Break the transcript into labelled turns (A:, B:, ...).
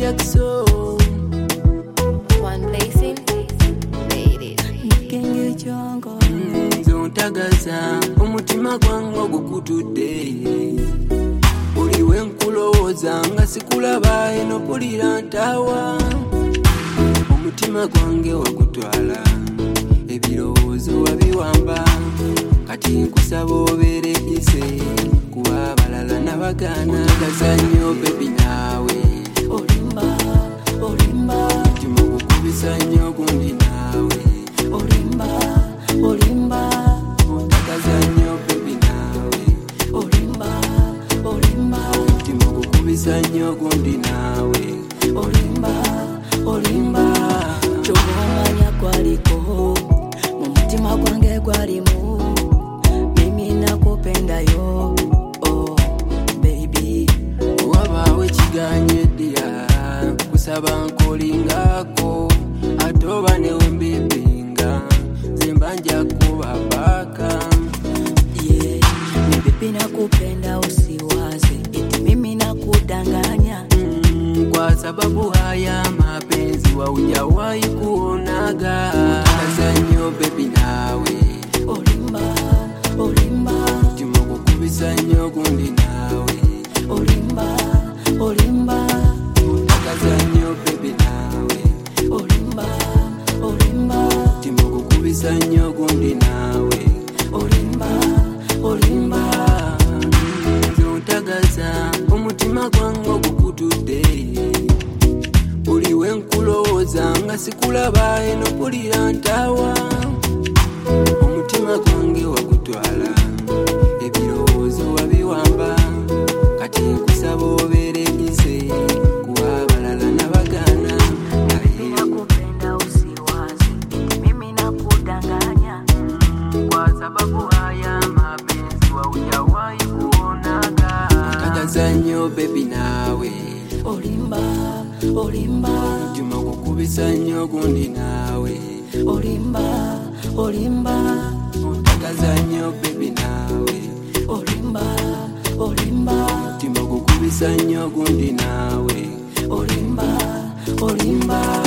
A: Jackson.
B: One blazing, lady.
C: Kenge chongo.
A: Zontagaza omutima gwange gukutudde. Uliwe nkulowooza nga sikulaba eno pulira ntawa. Omutima gwange wagutwala ebirowoozo wabiwamba. Kati nkusaba obeere ise kuba abalala nabagaana. Otagaza nnyo baby naawe
C: Olimba, olimba,
A: omutima gukubisa nnyo gundi naawe.
C: olimba, olimba,
A: Otagaza nnyo baby naawe
C: olimba, olimba,
A: omutima gukubisa nnyo gundi naawe.
C: olimba, olimba. Chomanya kwaliko mu mutima gwange gwalimu. Mimi nakupenda yo, oh baby.
A: Wabawe kiganyeddia kusaba nkolingako atoba newembibinga zembanja kuba paka.
C: Yeah, ni baby nakupenda usiwaze eti mimi nakudanganya.
A: Kwa sababu haya mapenzi haujawahi kuonaga. Otagaza nnyo baby naawe
C: Olimba, olimba,
A: omutima gukubisa nnyo gundi naawe.
C: olimba, olimba,
A: Otagaza nnyo baby naawe
C: olimba, olimba,
A: omutima gukubisa nnyo gundi naawe.
C: olimba, olimba.
A: Zontagaza omutima gwange gukutudde. Uliwe nkulowooza nga sikulaba eno pulira ntawa. Omutima gwange wagutwala ebirowoozo wabiwamba. Kati nkusaba obeere ise kuba abalala nabagaana. Naye
C: Nakupenda usiwaze eti mimi nakudanganya.
A: kwa sababu haya mapenzi haujawahi kuonaga. Otagaza nnyo baby naawe
C: Olimba, olimba,
A: omutima gukubisa nnyo gundi naawe.
C: olimba, olimba,
A: Otagaza nnyo baby naawe
C: olimba, olimba,
A: omutima gukubisa nnyo gundi naawe.
C: olimba, olimba.